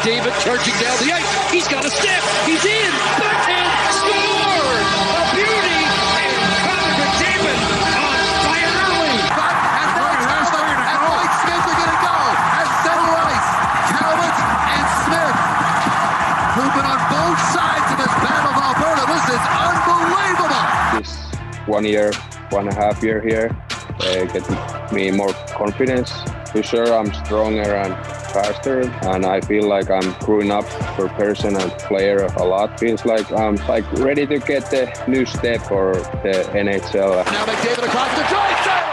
McDavid charging down the ice. He's got a step. He's in. Backhand. Score! A beauty. And Connor McDavid on fire early. And Mike Smith are going to go. At center ice, Talbot and Smith, who've been on both sides of this battle of Alberta. This is unbelievable. This 1 year, 1.5 year here, get me more confidence. For sure, I'm stronger and faster, and I feel like I'm growing up for person and player a lot. Feels like I'm ready to get the new step for the NHL. Now McDavid across the driveside,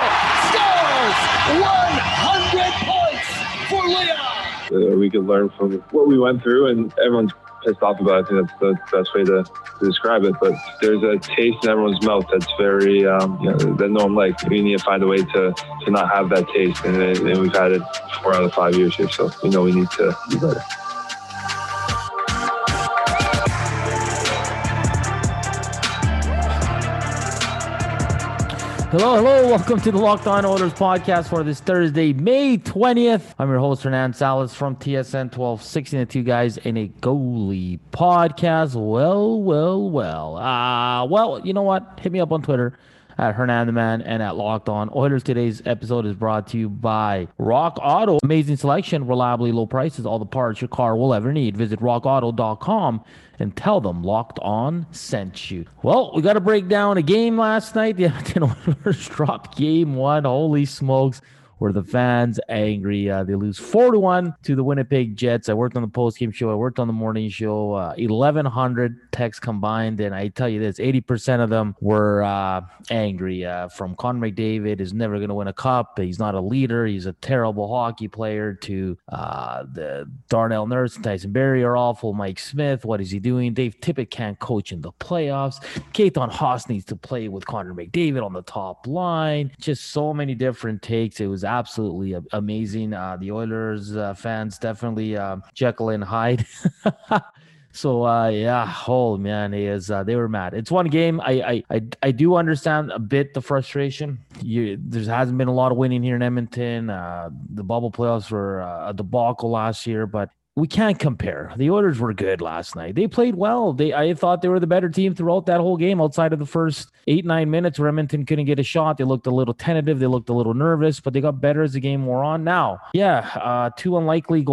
scores 100 points for Leon. We could learn from what we went through, and everyone's pissed off about it. I think that's the best way to describe it. But there's a taste in everyone's mouth that's very, that no one likes. We need to find a way to not have that taste. And we've had it 4 out of 5 years here, so we know we need to do better. Hello, welcome to the Locked On Oilers podcast for this Thursday, May 20th. I'm your host, Hernan Salas from TSN 1260, the Two Guys in a Goalie podcast. Well, you know what? Hit me up on Twitter at Hernan the Man and at Locked On Oilers. Today's episode is brought to you by Rock Auto. Amazing selection, reliably low prices, all the parts your car will ever need. Visit rockauto.com and tell them Locked On sent you. Well, we got to break down a game last night. The Edmonton Oilers dropped game one. Holy smokes. Were the fans angry? They lose 4-1 to the Winnipeg Jets. I worked on the post-game show. I worked on the morning show. 1,100 texts combined, and I tell you this, 80% of them were angry. From Connor McDavid is never going to win a cup. He's not a leader. He's a terrible hockey player. To the Darnell Nurse and Tyson Barrie are awful. Mike Smith, what is he doing? Dave Tippett can't coach in the playoffs. Keaton Haas needs to play with Connor McDavid on the top line. Just so many different takes. It was absolutely amazing. The Oilers fans definitely Jekyll and Hyde. So oh man, they were mad. It's one game. I do understand a bit the frustration. There hasn't been a lot of winning here in Edmonton. The bubble playoffs were a debacle last year, but we can't compare. The Oilers were good last night. They played well. I thought they were the better team throughout that whole game, outside of the first 8-9 minutes where Edmonton couldn't get a shot. They looked a little tentative. They looked a little nervous, but they got better as the game wore on. Now, two unlikely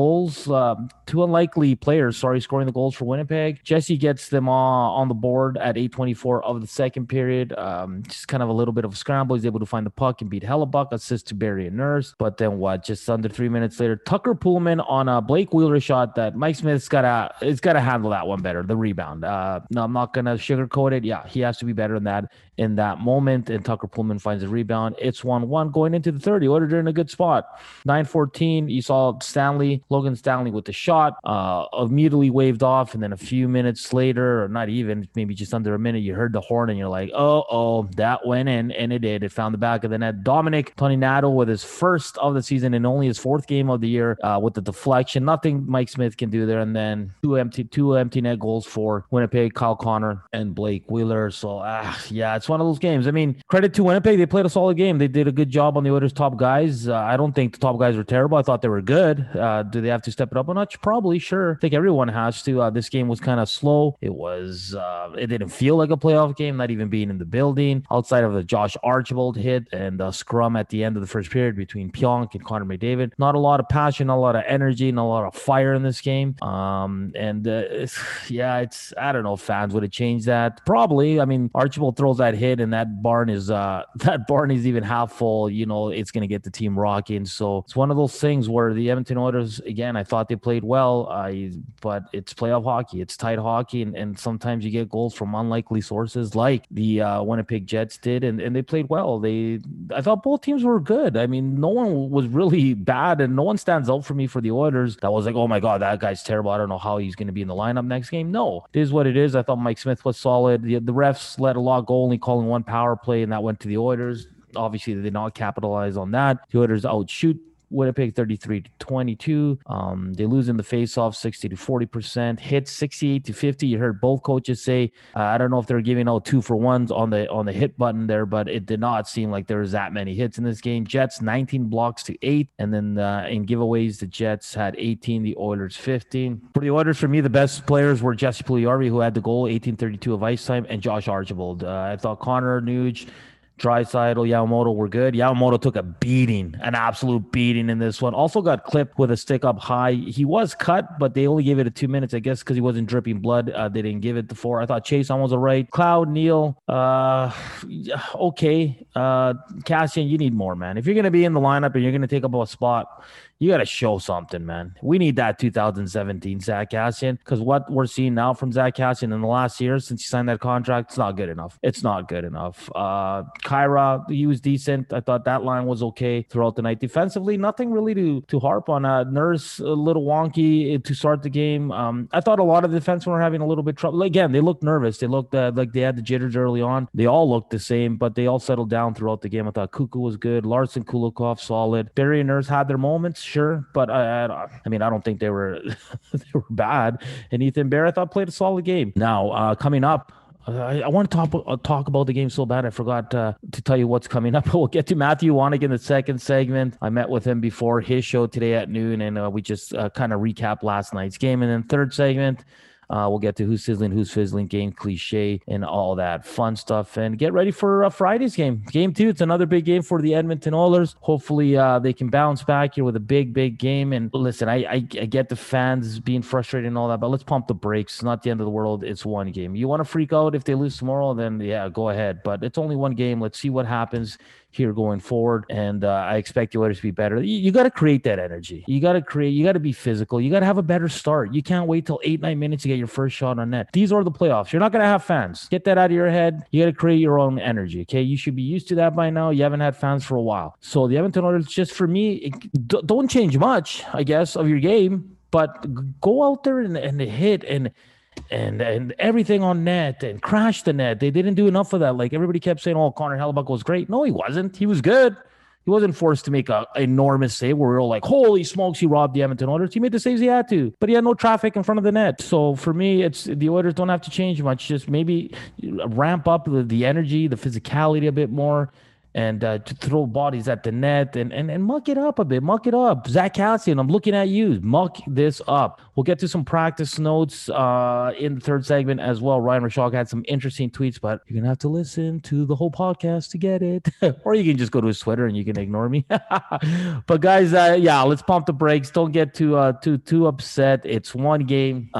players, scoring the goals for Winnipeg. Jesse gets them on the board at 8:24 of the second period. Just kind of a little bit of a scramble. He's able to find the puck and beat Hellebuck, assist to Barrie and Nurse. But then just under 3 minutes later, Tucker Pullman on a Blake Wheeler shot that Mike Smith's got to handle that one better, the rebound. No, I'm not going to sugarcoat it. Yeah, he has to be better than that in that moment, and Tucker Pullman finds a rebound. It's 1-1 going into the third. The Oilers are in a good spot. 9:14, you saw Logan Stanley with the shot, immediately waved off, and then a few minutes later, or not even, maybe just under a minute, you heard the horn, and you're like, oh, that went in, and it did. It found the back of the net. Dominic Toninato with his first of the season and only his fourth game of the year with the deflection. Nothing Mike Smith can do there, and then two empty net goals for Winnipeg, Kyle Connor and Blake Wheeler. So, it's one of those games. I mean, credit to Winnipeg. They played a solid game. They did a good job on the Oilers' top guys. I don't think the top guys were terrible. I thought they were good. Do they have to step it up a notch? Probably, sure. I think everyone has to. This game was kind of slow. It didn't feel like a playoff game, not even being in the building. Outside of the Josh Archibald hit and the scrum at the end of the first period between Pionk and Connor McDavid. Not a lot of passion, not a lot of energy, not a lot of fire in this game. I don't know if fans would have changed that. Probably. I mean, Archibald throws that hit, and that barn is even half full. You know, it's going to get the team rocking. So it's one of those things where the Edmonton Oilers, again, I thought they played well, but it's playoff hockey. It's tight hockey, and sometimes you get goals from unlikely sources like the Winnipeg Jets did, and they played well. I thought both teams were good. I mean, no one was really bad, and no one stands out for me for the Oilers that was like, oh my God, that guy's terrible. I don't know how he's going to be in the lineup next game. No, it is what it is. I thought Mike Smith was solid. The refs let a lot go, only calling one power play, and that went to the Oilers. Obviously, they did not capitalize on that. The Oilers outshoot Winnipeg 33-22. They lose in the faceoff 60-40%. Hits 68-50. You heard both coaches say, I don't know if they're giving out 2-for-1s on the hit button there, but it did not seem like there was that many hits in this game. Jets 19 blocks to 8, and then in giveaways, the Jets had 18, the Oilers 15. For the Oilers, for me, the best players were Jesse Puljujarvi, who had the goal, 18:32 of ice time, and Josh Archibald. I thought Connor, Nuge, Draisaitl, Yamamoto were good. Yamamoto took a beating, an absolute beating in this one. Also got clipped with a stick up high. He was cut, but they only gave it 2 minutes, I guess, because he wasn't dripping blood. They didn't give it the 4. I thought Chiasson was all right. Cloud, Neal, okay. Kassian, you need more, man. If you're going to be in the lineup and you're going to take up a spot, you got to show something, man. We need that 2017 Zach Kassian, because what we're seeing now from Zach Kassian in the last year since he signed that contract, it's not good enough. It's not good enough. Kyra, he was decent. I thought that line was okay throughout the night. Defensively, nothing really to harp on. Nurse, a little wonky to start the game. I thought a lot of the defensemen were having a little bit trouble. Again, they looked nervous. They looked like they had the jitters early on. They all looked the same, but they all settled down throughout the game. I thought Kuku was good. Larson, Kulikov, solid. Barry and Nurse had their moments, sure, but I mean, I don't think they were they were bad. And Ethan Bear, I thought, played a solid game. Now, coming up, I want to talk about the game so bad I forgot to tell you what's coming up. We'll get to Matthew Wanek in the second segment. I met with him before his show today at noon, and we just kind of recap last night's game. And then third segment, we'll get to who's sizzling, who's fizzling, game cliche, and all that fun stuff. And get ready for Friday's game. Game 2, it's another big game for the Edmonton Oilers. Hopefully they can bounce back here with a big game. And listen, I get the fans being frustrated and all that, but let's pump the brakes. It's not the end of the world. It's one game. You want to freak out if they lose tomorrow, then yeah, go ahead. But it's only one game. Let's see what happens here going forward, and I expect the Oilers to be better. You got to create that energy. You got to be physical. You got to have a better start. You can't wait till 8-9 minutes to get your first shot on net. These are the playoffs. You're not going to have fans. Get that out of your head. You got to create your own energy, okay? You should be used to that by now. You haven't had fans for a while. So the Edmonton Oilers, just for me, don't change much, I guess, of your game, but go out there and hit and everything on net and crash the net. They didn't do enough of that. Like everybody kept saying, oh, Connor Hellebuyck was great. No, he wasn't. He was good. He wasn't forced to make an enormous save where we were all like, holy smokes, he robbed the Edmonton Oilers. He made the saves he had to, but he had no traffic in front of the net. So for me, it's the Oilers don't have to change much. Just maybe ramp up the energy, the physicality a bit more, and to throw bodies at the net and muck it up a bit. Muck it up. Zach Kassian, I'm looking at you. Muck this up. We'll get to some practice notes in the third segment as well. Ryan Rishaug had some interesting tweets, but you're going to have to listen to the whole podcast to get it. Or you can just go to his Twitter and you can ignore me. But guys, yeah, let's pump the brakes. Don't get too upset. It's one game.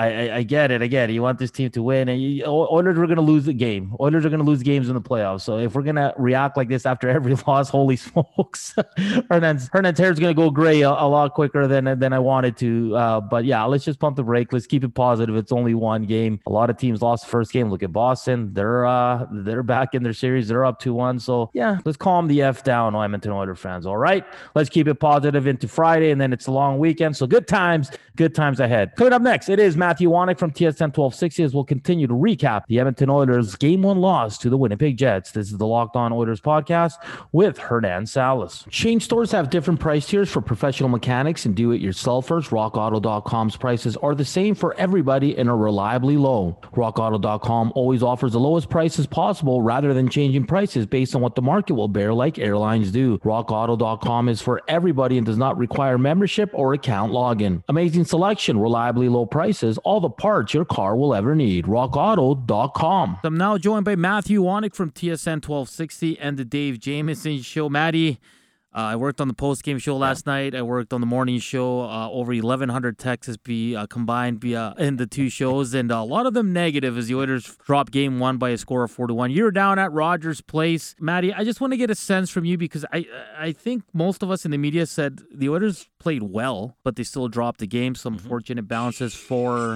I get it. You want this team to win. And Oilers are going to lose the game. Oilers are going to lose games in the playoffs. So if we're going to react like this after every loss, holy smokes, Hernan's hair is going to go gray a lot quicker than I wanted to. But yeah, let's just pump the brake. Let's keep it positive. It's only one game. A lot of teams lost the first game. Look at Boston. They're back in their series. They're up 2-1. So yeah, let's calm the F down, Edmonton Oilers fans. All right, let's keep it positive into Friday, and then it's a long weekend. So good times ahead. Coming up next, it is Matthew Wanek from TSN 1260 as we'll continue to recap the Edmonton Oilers Game 1 loss to the Winnipeg Jets. This is the Locked On Oilers podcast with Hernan Salas. Chain stores have different price tiers for professional mechanics and do-it-yourselfers. RockAuto.com's prices are the same for everybody and are reliably low. RockAuto.com always offers the lowest prices possible rather than changing prices based on what the market will bear like airlines do. RockAuto.com is for everybody and does not require membership or account login. Amazing selection, reliably low prices, all the parts your car will ever need. RockAuto.com. I'm now joined by Matthew Wanek from TSN 1260 and the Dave Jamieson Show. Matty, I worked on the post-game show last night. I worked on the morning show. Over 1,100 texts combined in the two shows, and a lot of them negative as the Oilers dropped Game 1 by a score of 4-1. You're down at Rogers Place. Matty, I just want to get a sense from you because I think most of us in the media said the Oilers played well, but they still dropped the game. Some fortunate bounces for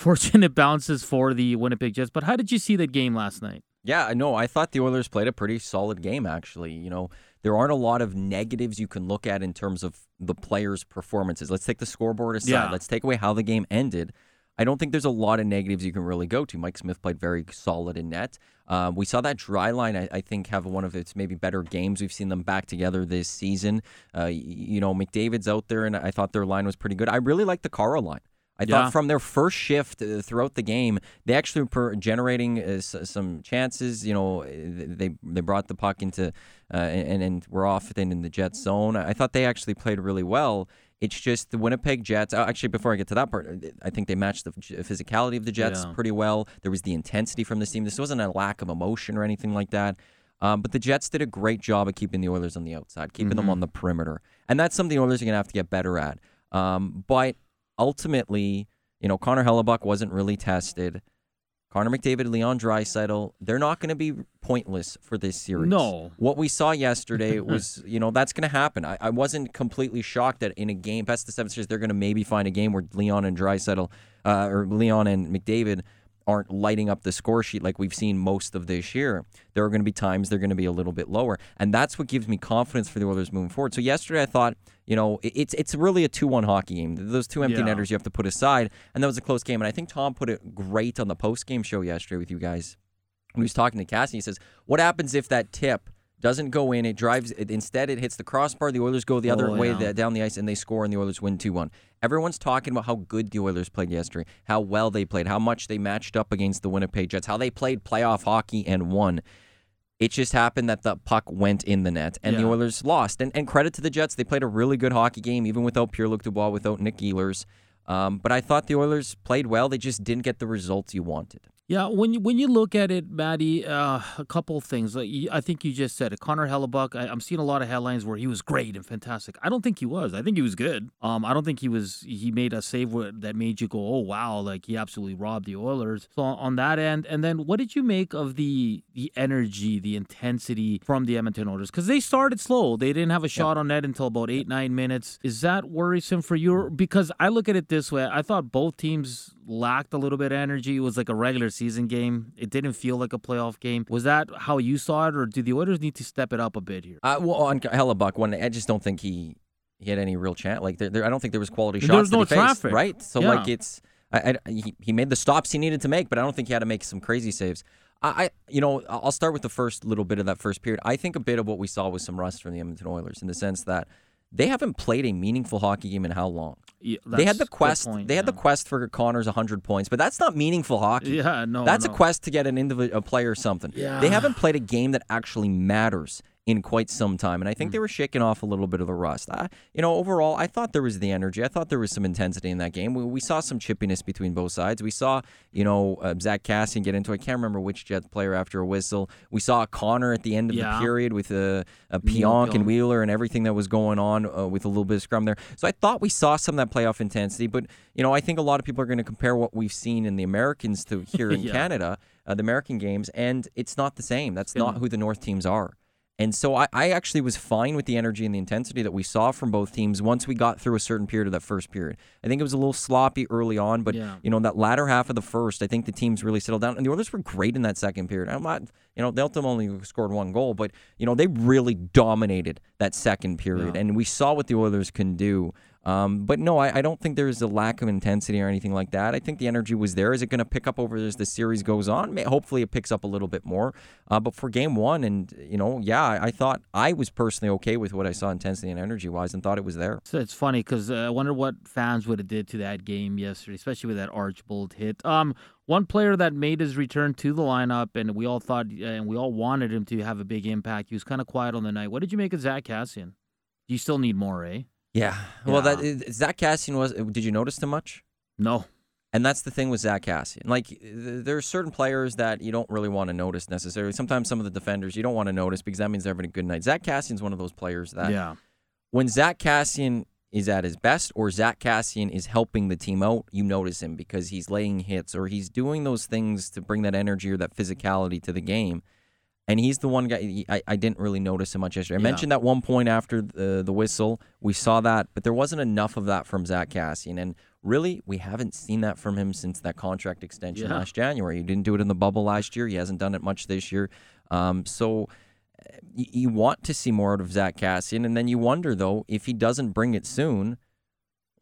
the Winnipeg Jets. But how did you see that game last night? Yeah, no, I thought the Oilers played a pretty solid game, actually. You know, there aren't a lot of negatives you can look at in terms of the players' performances. Let's take the scoreboard aside. Yeah. Let's take away how the game ended. I don't think there's a lot of negatives you can really go to. Mike Smith played very solid in net. We saw that dry line, I think, have one of its maybe better games. We've seen them back together this season. McDavid's out there, and I thought their line was pretty good. I really like the Carl line. I thought from their first shift throughout the game, they actually were generating some chances. They brought the puck into and were often in the Jets zone. I thought they actually played really well. It's just the Winnipeg Jets. Actually, before I get to that part, I think they matched the physicality of the Jets pretty well. There was the intensity from this team. This wasn't a lack of emotion or anything like that. But the Jets did a great job of keeping the Oilers on the outside, keeping them on the perimeter. And that's something the Oilers are going to have to get better at. But ultimately, Connor Hellebuck wasn't really tested. Connor McDavid, Leon Draisaitl, they're not going to be pointless for this series. No. What we saw yesterday was, that's going to happen. I wasn't completely shocked that in a game, best of 7 series, they're going to maybe find a game where Leon and Draisaitl, or Leon and McDavid aren't lighting up the score sheet like we've seen most of this year. There are going to be times they're going to be a little bit lower. And that's what gives me confidence for the Oilers moving forward. So yesterday I thought, it's really a 2-1 hockey game. Those two empty netters you have to put aside. And that was a close game. And I think Tom put it great on the post-game show yesterday with you guys. When he was talking to Cassie, he says, what happens if that tip doesn't go in, instead it hits the crossbar, the Oilers go the other way down the ice, and they score, and the Oilers win 2-1. Everyone's talking about how good the Oilers played yesterday, how well they played, how much they matched up against the Winnipeg Jets, how they played playoff hockey and won. It just happened that the puck went in the net, and the Oilers lost. And credit to the Jets, they played a really good hockey game, even without Pierre-Luc Dubois, without Nick Ehlers. But I thought the Oilers played well. They just didn't get the results you wanted. Yeah, when you look at it, Maddie, a couple of things. I think you just said it. Connor Hellebuck, I'm seeing a lot of headlines where he was great and fantastic. I don't think he was. I think he was good. I don't think he made a save that made you go, oh, wow, like he absolutely robbed the Oilers. So on that end, and then what did you make of the energy, the intensity from the Edmonton Oilers? Because they started slow. They didn't have a shot on net until about 8-9 minutes. Is that worrisome for you? Because I look at it this way. I thought both teams lacked a little bit of energy. It was like a regular season game. It didn't feel like a playoff game. Was that how you saw it, or do the Oilers need to step it up a bit here? Well, on Hellebuck, I just don't think he had any real chance. Like, I don't think there was quality shots that he faced, right? So, he made the stops he needed to make, but I don't think he had to make some crazy saves. I'll start with the first little bit of that first period. I think a bit of what we saw was some rust from the Edmonton Oilers in the sense that they haven't played a meaningful hockey game in how long? Yeah, they had the quest. The quest for Connor's 100 points, but that's not meaningful hockey. Yeah, no. That's a quest to get an individual player or something. Yeah. They haven't played a game that actually matters in quite some time, and I think they were shaking off a little bit of the rust. Overall, I thought there was the energy. I thought there was some intensity in that game. We saw some chippiness between both sides. We saw, Zach Kassian get into, I can't remember which Jets player after a whistle. We saw Connor at the end of the period with a Pionk and Wheeler and everything that was going on with a little bit of scrum there. So I thought we saw some of that playoff intensity, but, I think a lot of people are going to compare what we've seen in the Americans to here in Canada, the American games, and it's not the same. That's not who the North teams are. And so I actually was fine with the energy and the intensity that we saw from both teams once we got through a certain period of that first period. I think it was a little sloppy early on, but that latter half of the first, I think the teams really settled down. And the Oilers were great in that second period. I'm not, they ultimately only scored one goal, but they really dominated that second period, and we saw what the Oilers can do. But no, I don't think there's a lack of intensity or anything like that. I think the energy was there. Is it going to pick up over as the series goes on? Hopefully it picks up a little bit more. But for game one, and, I thought I was personally okay with what I saw intensity and energy-wise and thought it was there. So it's funny because I wonder what fans would have did to that game yesterday, especially with that Archibald hit. One player that made his return to the lineup, and we all thought and we all wanted him to have a big impact. He was kind of quiet on the night. What did you make of Zach Kassian? Do you still need more, eh? Yeah. Well, Zach Kassian did you notice him much? No. And that's the thing with Zach Kassian. Like, there are certain players that you don't really want to notice necessarily. Sometimes some of the defenders you don't want to notice because that means they're having a good night. Zach Kassian's one of those players that when Zach Kassian is at his best or Zach Kassian is helping the team out, you notice him because he's laying hits or he's doing those things to bring that energy or that physicality to the game. And he's the one guy I didn't really notice him much yesterday. I mentioned that one point after the whistle. We saw that, but there wasn't enough of that from Zach Kassian. And really, we haven't seen that from him since that contract extension last January. He didn't do it in the bubble last year. He hasn't done it much this year. So you want to see more out of Zach Kassian. And then you wonder, though, if he doesn't bring it soon,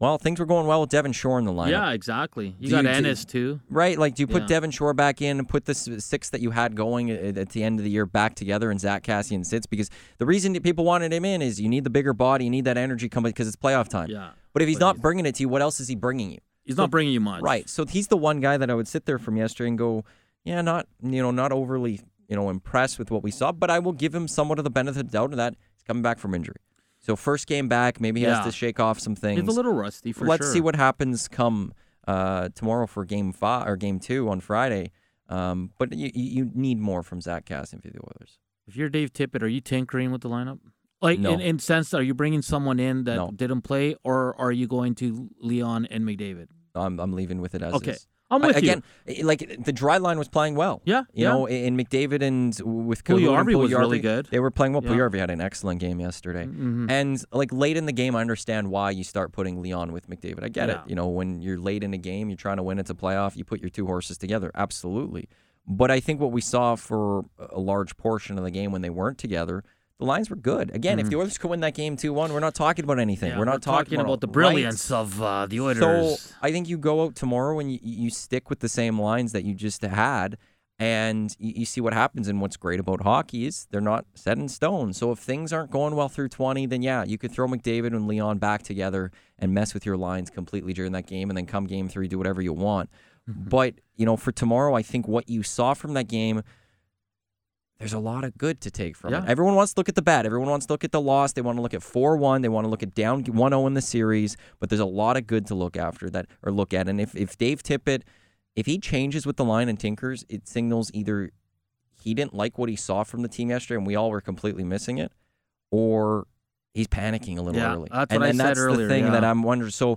Well, things were going well with Devin Shore in the lineup. Yeah, exactly. You Do got you- Ennis too. Right, like do you put Yeah. Devin Shore back in and put the six that you had going at the end of the year back together and Zach Cassian sits? Because the reason that people wanted him in is you need the bigger body, you need that energy coming because it's playoff time. Yeah. But if he's not bringing it to you, what else is he bringing you? He's not bringing you much. Right, so he's the one guy that I would sit there from yesterday and go, yeah, not overly impressed with what we saw, but I will give him somewhat of the benefit of the doubt of that he's coming back from injury. So first game back, maybe he has to shake off some things. He's a little rusty for Let's sure. see what happens come tomorrow for game 5 or game 2 on Friday. But you need more from Zach Cassian for the Oilers. If you're Dave Tippett, are you tinkering with the lineup? Like No. in sense, are you bringing someone in that No. didn't play, or are you going to Leon and McDavid? I'm leaving with it as Okay. is. I'm with Again, like the dry line was playing well. Yeah, You know, in McDavid and with Kahun and Puljujarvi was really Puljujarvi, good. They were playing well. Yeah. Puljujarvi had an excellent game yesterday. Mhm. And like late in the game, I understand why you start putting Leon with McDavid. I get it. Yeah. You know, when you're late in a game, you're trying to win, it's a playoff, you put your two horses together. Absolutely. But I think what we saw for a large portion of the game when they weren't together, the lines were good. Again, if the Oilers could win that game 2-1, we're not talking about anything. Mm-hmm. Yeah, we're not talking about the right. brilliance of the Oilers. So I think you go out tomorrow and you stick with the same lines that you just had, and you see what happens. And what's great about hockey is they're not set in stone. So if things aren't going well through 20, then yeah, you could throw McDavid and Leon back together and mess with your lines completely during that game, and then come game 3, do whatever you want. But for tomorrow, I think what you saw from that game, there's a lot of good to take from it. Everyone wants to look at the bad. Everyone wants to look at the loss. They want to look at 4-1. They want to look at down 1-0 in the series. But there's a lot of good to look at. And if Dave Tippett, if he changes with the line and tinkers, it signals either he didn't like what he saw from the team yesterday and we all were completely missing it, or he's panicking a little early. That's what I said that's earlier. the thing that I'm wondering. So,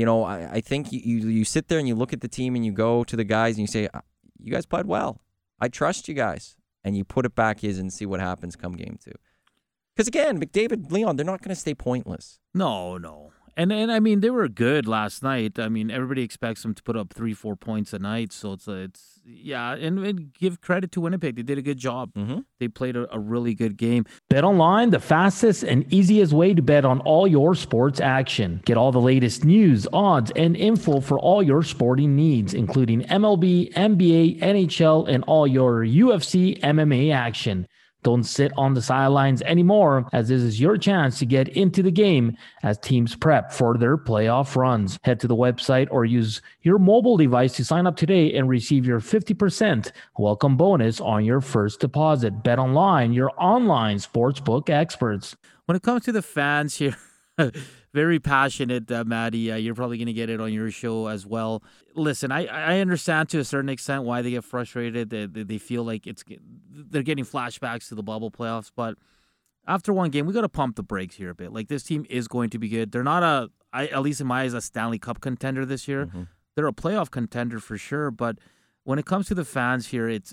I think you sit there and you look at the team and you go to the guys and you say, you guys played well. I trust you guys. And you put it back and see what happens come game 2. Because again, McDavid, Leon, they're not going to stay pointless. No. And I mean, they were good last night. I mean, everybody expects them to put up 3-4 points a night. So it's and give credit to Winnipeg. They did a good job. Mm-hmm. They played a really good game. Bet Online, the fastest and easiest way to bet on all your sports action. Get all the latest news, odds, and info for all your sporting needs, including MLB, NBA, NHL, and all your UFC, MMA action. Don't sit on the sidelines anymore, as this is your chance to get into the game as teams prep for their playoff runs. Head to the website or use your mobile device to sign up today and receive your 50% welcome bonus on your first deposit. Bet Online, your online sportsbook experts. When it comes to the fans here, very passionate, Maddie. You're probably going to get it on your show as well. Listen, I understand to a certain extent why they get frustrated. They feel like they're getting flashbacks to the bubble playoffs. But after one game, we got to pump the brakes here a bit. Like, this team is going to be good. They're not at least in my eyes, a Stanley Cup contender this year. Mm-hmm. They're a playoff contender for sure. But when it comes to the fans here, it's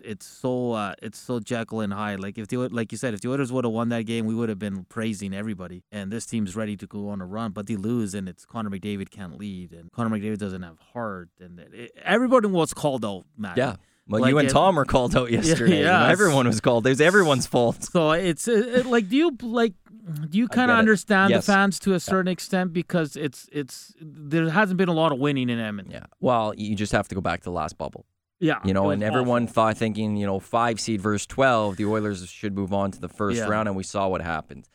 so Jekyll and Hyde. Like like you said, if the Oilers would have won that game, we would have been praising everybody. And this team's ready to go on a run, but they lose, and it's Connor McDavid can't lead, and Connor McDavid doesn't have heart, and everybody was called out, Matt. Yeah. Well, Like you and Tom were called out yesterday. yeah. Everyone was called. It was everyone's fault. So it's like, do you kind of it. understand Yes. the fans to a certain extent, because there hasn't been a lot of winning in Edmonton. Yeah. Well, you just have to go back to the last bubble. Yeah, You know, it and was everyone awful. thinking, 5 seed versus 12, the Oilers should move on to the first Yeah. round, and we saw what happened.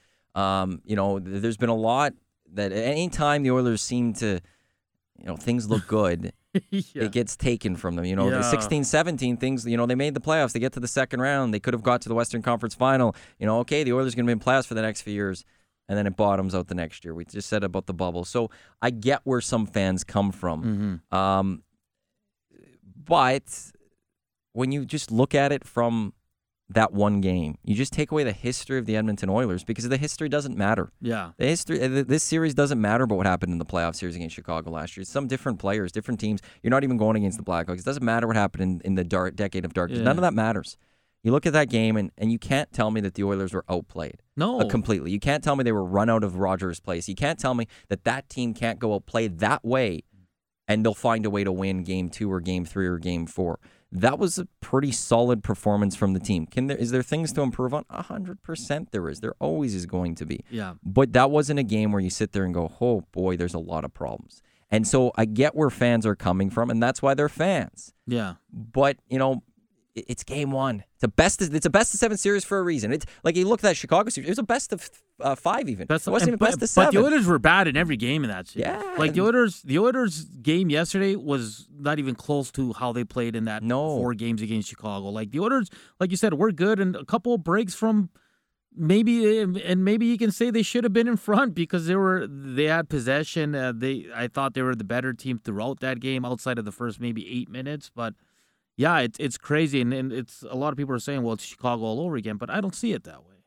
There's been a lot that any time the Oilers seem to, things look good, Yeah. it gets taken from them. The Yeah. 16-17 things, they made the playoffs. They get to the second round. They could have got to the Western Conference Final. Okay, the Oilers are going to be in playoffs for the next few years, and then it bottoms out the next year. We just said about the bubble. So I get where some fans come from. Mm-hmm. But when you just look at it from that one game, you just take away the history of the Edmonton Oilers, because the history doesn't matter. Yeah. The history, this series doesn't matter about what happened in the playoff series against Chicago last year. It's some different players, different teams. You're not even going against the Blackhawks. It doesn't matter what happened in the decade of darkness. Yeah. None of that matters. You look at that game, and you can't tell me that the Oilers were outplayed. No. Completely. You can't tell me they were run out of Rogers' place. You can't tell me that team can't go outplay that way, and they'll find a way to win game 2 or game 3 or game 4. that was a pretty solid performance from the team. Is there things to improve on? 100% there is. There always is going to be. Yeah. But that wasn't a game where you sit there and go, oh boy, there's a lot of problems. And so I get where fans are coming from, and that's why they're fans. Yeah. But, it's game one. It's a best of 7 series for a reason. It's like you look at that Chicago series. It was a best of 5 even. It wasn't even best of 7. But the Oilers were bad in every game in that series. Yeah. Like the Oilers game yesterday was not even close to how they played in that 4 games against Chicago. Like the Oilers, like you said, were good, and a couple of breaks from maybe you can say they should have been in front because they had possession. I thought they were the better team throughout that game outside of the first maybe 8 minutes, but. Yeah, it's crazy, and it's a lot of people are saying, well, it's Chicago all over again, but I don't see it that way.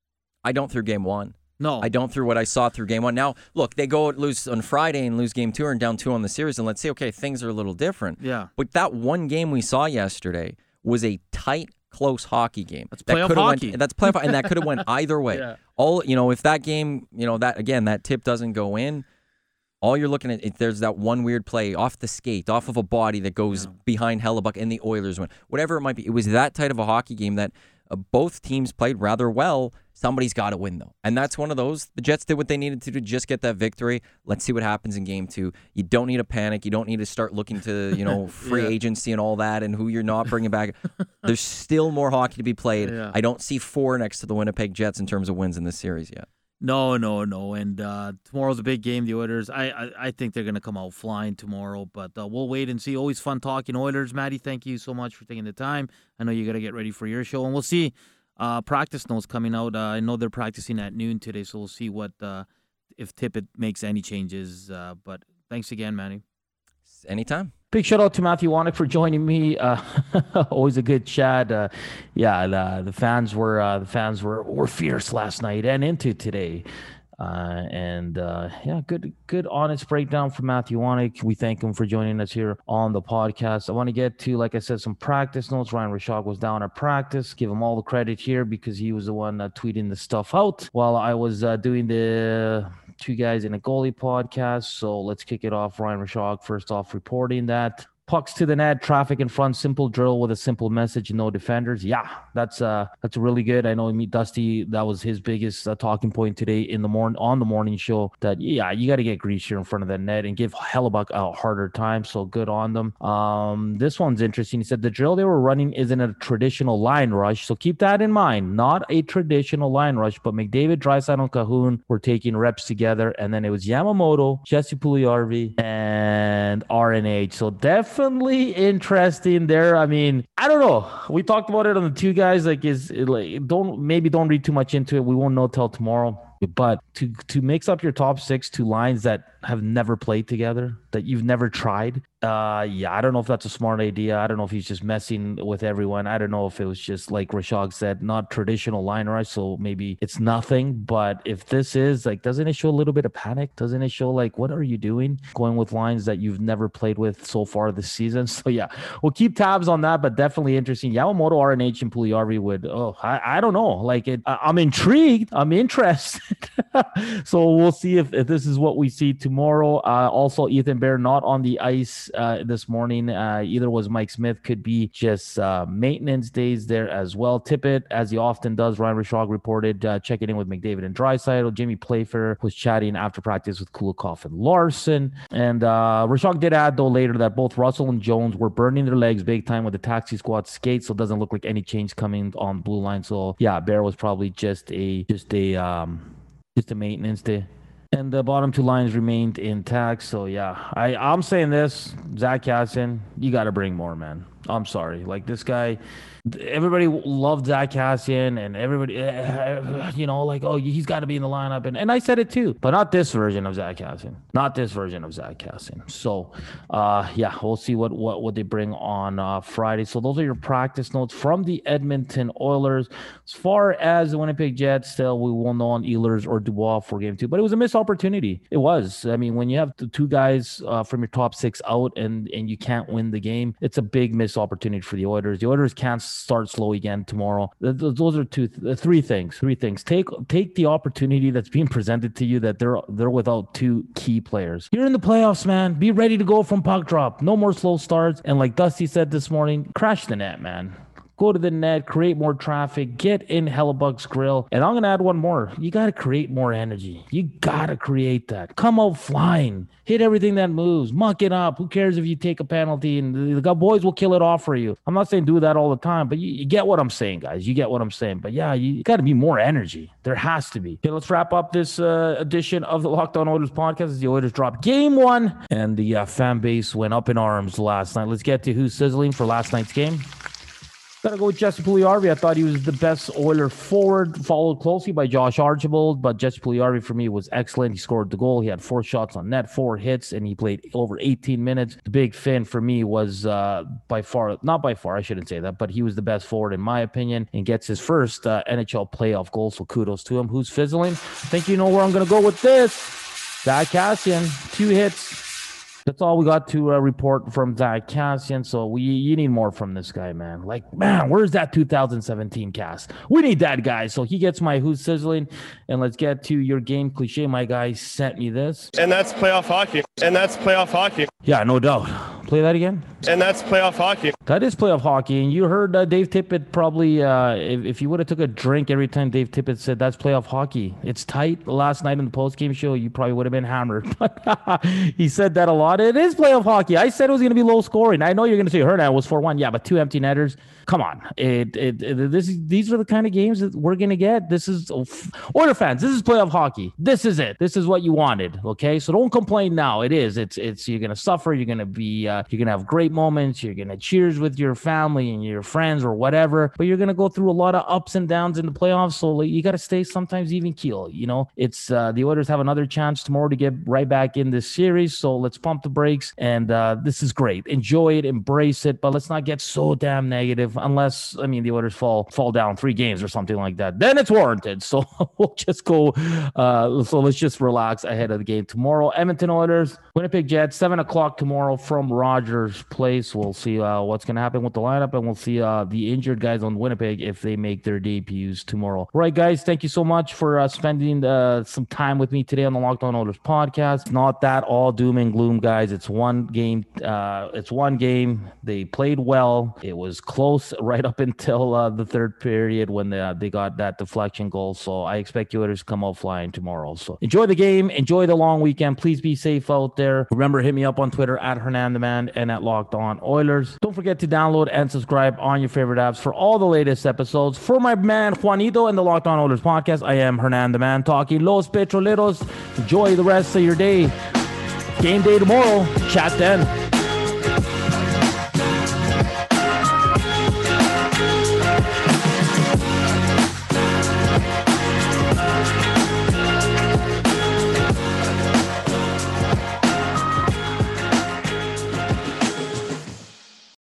I don't through game one. No. I don't through what I saw through game one. Now, look, they go lose on Friday and lose game 2 and down 2 on the series, and let's say, okay, things are a little different. Yeah. But that one game we saw yesterday was a tight, close hockey game. That's playoff hockey. That's playoff, and that could have went either way. Yeah. If that game, that tip doesn't go in, all you're looking at, there's that one weird play off the skate, off of a body that goes behind Hellebuck, and the Oilers win. Whatever it might be, it was that tight of a hockey game that both teams played rather well. Somebody's got to win, though. And that's one of those. The Jets did what they needed to do, just get that victory. Let's see what happens in game 2. You don't need to panic. You don't need to start looking to, free agency and all that and who you're not bringing back. There's still more hockey to be played. Yeah. I don't see 4 next to the Winnipeg Jets in terms of wins in this series yet. No. And tomorrow's a big game, the Oilers. I think they're going to come out flying tomorrow, but we'll wait and see. Always fun talking Oilers. Maddie, thank you so much for taking the time. I know you got to get ready for your show, and we'll see practice notes coming out. I know they're practicing at noon today, so we'll see what if Tippett makes any changes. But thanks again, Maddie. Anytime. Big shout out to Matthew Wannick for joining me. Always a good chat. The fans were fierce last night and into today. Good honest breakdown from Matthew Wannick. We thank him for joining us here on the podcast. I want to get to, like I said, some practice notes. Ryan Rishaug was down at practice. Give him all the credit here because he was the one tweeting the stuff out while I was doing the Two Guys in a Goalie podcast. So let's kick it off. Ryan Rishaug first off reporting that pucks to the net, traffic in front, simple drill with a simple message, no defenders. Yeah, that's really good. I know Dusty, that was his biggest talking point today on the morning show, that you got to get Grease here in front of the net and give Hellebuck a harder time. So good on them. This one's interesting. He said the drill they were running isn't a traditional line rush, so keep that in mind. Not a traditional line rush, but McDavid, Draisaitl, and Cahoon were taking reps together, and then it was Yamamoto, Jesse Puljujarvi, and RNH. So definitely interesting there. I mean, I don't know. We talked about it on the Two Guys. Don't read too much into it. We won't know till tomorrow. But to mix up your top 6 to lines that have never played together, that you've never tried, I don't know if that's a smart idea. I don't know if he's just messing with everyone. I don't know if it was just, like Rishaug said, not traditional line rush, so maybe it's nothing. But if this is, doesn't it show a little bit of panic? Doesn't it show, what are you doing? Going with lines that you've never played with so far this season. So, we'll keep tabs on that, but definitely interesting. Yamamoto, RNH, and Puljujarvi would, I don't know. I'm intrigued. I'm interested. So we'll see if this is what we see tomorrow. Also, Ethan Bear not on the ice this morning. Either was Mike Smith. Could be just maintenance days there as well. Tippett, as he often does, Ryan Rishaug reported checking in with McDavid and Draisaitl. Jimmy Playfair was chatting after practice with Kulikov and Larson. And Rishaug did add, though, later that both Russell and Jones were burning their legs big time with the taxi squad skate, so it doesn't look like any change coming on blue line. So, Bear was probably just a maintenance day. And the bottom 2 lines remained intact. So, I'm saying this, Zach Kassian, you got to bring more, man. I'm sorry. This guy, everybody loved Zach Kassian, and everybody, he's got to be in the lineup. And I said it too, but not this version of Zach Kassian. So, we'll see what they bring on Friday. So those are your practice notes from the Edmonton Oilers. As far as the Winnipeg Jets, still we won't know on Ehlers or Dubois for game 2, but it was a missed opportunity. It was. I mean, when you have the two guys from your top 6 out and you can't win the game, it's a big missed opportunity for the Oilers. The Oilers can't start slow again tomorrow. Those are three things. Take the opportunity that's being presented to you, that they're without 2 key players. You're in the playoffs, man. Be ready to go from puck drop. No more slow starts. And like Dusty said this morning, crash the net, man. Go to the net, create more traffic, get in Hellebuck's grill. And I'm going to add one more. You got to create more energy. You got to create that. Come out flying. Hit everything that moves. Muck it up. Who cares if you take a penalty? And the boys will kill it off for you. I'm not saying do that all the time, but you get what I'm saying, guys. You get what I'm saying. But yeah, you got to be more energy. There has to be. Okay, let's wrap up this edition of the Locked On Oilers podcast as the Oilers dropped Game 1. And the fan base went up in arms last night. Let's get to who's sizzling for last night's game. Gotta go with Jesse Puljujarvi. I thought he was the best Oiler forward, followed closely by Josh Archibald, but Jesse Puljujarvi for me was excellent. He scored the goal. He had 4 shots on net, 4 hits, and he played over 18 minutes. The big fin for me was not by far, I shouldn't say that, but he was the best forward in my opinion and gets his first NHL playoff goal, so kudos to him. Who's fizzling? I think you know where I'm gonna go with this. Zack Kassian, 2 hits. That's all we got to report from Zack Kassian. So you need more from this guy, man. Like, man, where's that 2017 cast? We need that guy. So he gets my who's sizzling. And let's get to your game cliche. My guy sent me this. And that's playoff hockey. Yeah, no doubt. Play that again. And that's playoff hockey. That is playoff hockey. And you heard Dave Tippett probably, if you would have took a drink every time Dave Tippett said that's playoff hockey. It's tight. Last night in the postgame show, you probably would have been hammered. But he said that a lot. It is playoff hockey. I said it was going to be low scoring. I know you're going to say Hernan was 4-1. Yeah, but 2 empty netters. Come on. These are the kind of games that we're going to get. This is Oiler fans. This is playoff hockey. This is it. This is what you wanted. Okay. So don't complain now. It is. It's you're going to suffer. You're going to be, you're going to have great moments. You're going to cheers with your family and your friends or whatever, but you're going to go through a lot of ups and downs in the playoffs. So you got to stay sometimes even keel. You know, it's the Oilers have another chance tomorrow to get right back in this series. So let's pump the brakes. And this is great. Enjoy it, embrace it, but let's not get so damn negative unless, I mean, the Oilers fall down 3 games or something like that. Then it's warranted. So we'll just go. So let's just relax ahead of the game tomorrow. Edmonton Oilers, Winnipeg Jets, 7:00 tomorrow from Rogers Place. We'll see what's going to happen with the lineup, and we'll see the injured guys on Winnipeg if they make their debuts tomorrow. All right, guys, thank you so much for spending some time with me today on the Locked On Oilers podcast. Not that all doom and gloom, guys. It's one game. They played well. It was close right up until the third period when they got that deflection goal. So I expect you Oilers to come out flying tomorrow. So enjoy the game. Enjoy the long weekend. Please be safe out there. Remember, hit me up on Twitter at Hernan the Man and at Locked On Oilers. Don't forget to download and subscribe on your favorite apps for all the latest episodes. For my man Juanito and the Locked On Oilers podcast, I am Hernan the Man talking Los Petroleros. Enjoy the rest of your day. Game day tomorrow. Chat then.